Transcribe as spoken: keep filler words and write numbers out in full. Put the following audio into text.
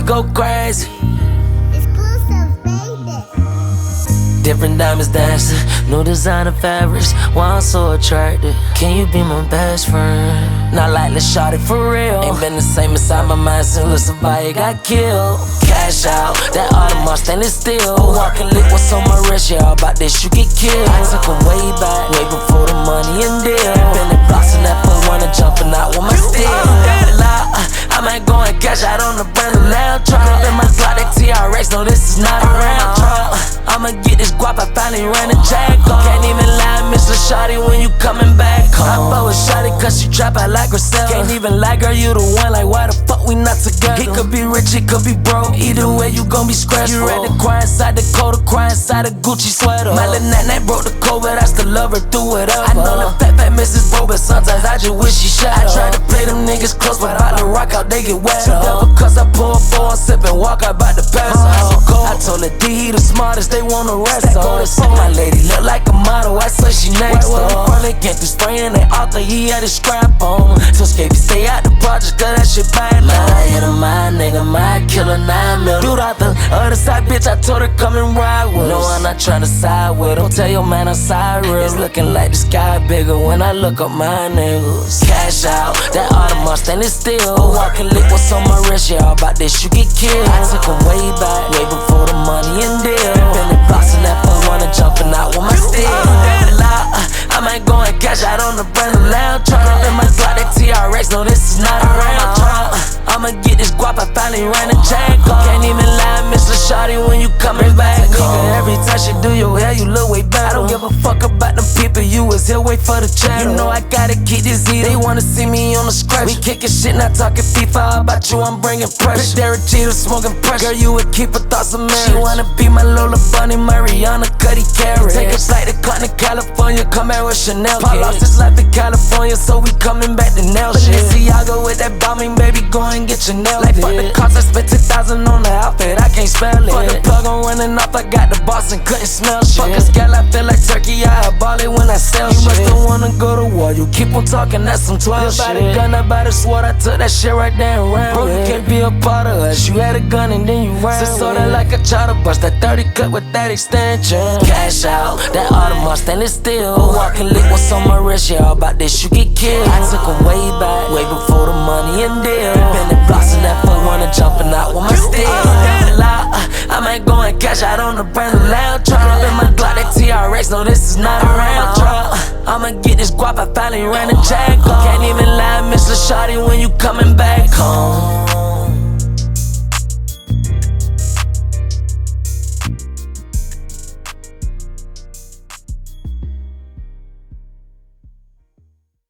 go crazy. Exclusive, baby. Different diamonds dancing, new designer fabrics. Why I'm so attracted? Can you be my best friend? Not like let's shot it for real. Ain't been the same inside my mind since Lil Savaya got killed. Cash out, that Audemars stainless steel. Walking lit, what's on my wrist? Yeah, about this you get killed. I took him way back, way before the money and deal. Been it boxing that four one and jumping out with my steel. I might go and cash out on the brand new loud truck. Up in my Glock, that T R X, no this is not a round truck. I'ma get this guap, I finally ran a check on. Can't even lie, miss Lil Shawty when you coming back home. I fuck with Shawty cause she trap, I like herself. Can't even lie, girl, you the one, like why the fuck we not together? He could be rich, he could be broke, either way you gon' be scratched. You ready to cry inside the coat or cry inside a Gucci sweater? My little nat nat broke the code, but I still love her through whatever. I know the fat fat Missus Bro, but sometimes I just wish she shot her. I try to play them niggas close, but about to rock out, they get wet. Because I pull up four, sip and walk out by the pass. I told her D, he the smartest, they want arrest her. My lady look like a model, I say she next door. Probably can't do spraying that author, he had his scrap on. So Scapey stay out the project, cause that shit bad. Man, I hit him, my nigga, my killer, nine mil. Dude out the other side, bitch, I told her come and ride with. No, I'm not tryna side with him. Tell your man I'm sorry. It's looking like the sky bigger when I look up my niggas. Cash out, that Audemars stainless steel. Walking lit, what's on my wrist? Yeah, about this you get killed. I took him way back, way before the money and deal. Been it boxing that four one and jumping out with my steel. I might go and cash out on the brand new loud truck. Up in my Glock, that T R X, no this is not a round truck. I'ma get this guap, I finally ran a check on. Can't even lie, miss Lil Shawty when you coming back home. Every time she do your hair, you look way better. I don't give a fuck about them people, you was here, wait for the check. You know I gotta keep this heat, they wanna see me on the scratch. We kicking shit, not talking FIFA, how about you, I'm bringing pressure. Derek Jeter smoking pressure, girl, you would keep her thoughts of marriage. She wanna be my Lola Bunny, Mariana, Cuddy Carrot. Take a flight to Cotton, California, come back with Chanel. Paul lost his life in California, so we coming back to nail shit. Balenciaga with that bombing, baby, go and get your nails. Like fuck the cost, I spent ten thousand on the outfit, I can't spell it. Fuck the plug, I'm running off, I got the boss and couldn't smell shit. Fuck a scale, I feel like turkey, I ball it when I sell shit. You must don't wanna go to war, you keep on talking, that's some twelve shit. About a gun, about a sword, I took that shit right there and ran. Bro, you can't be a part of us, you had a gun and then you ran. So sorta like a child to bust that thirty cut with that extension. Cash out, that Audemars stainless steel. Walking lit, what's on my wrist, yeah, about this you get killed. I took him way back, way before the money and deal. Been it boxing that four one and jumping out with my steel. I might go and cash out on the brand new loud truck. Up in my Glock, that T R X, no this is not a round truck. I'ma get this guap, I finally ran a check on. Can't even lie, miss Lil Shawty when you coming back home.